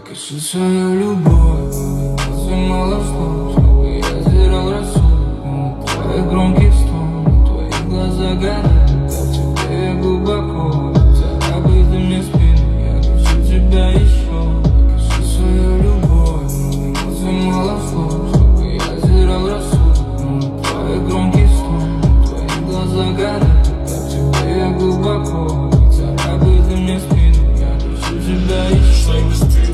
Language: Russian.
Покажи свою любовь, возьми мало слов, чтобы я терял рассудок. Твои громкие слова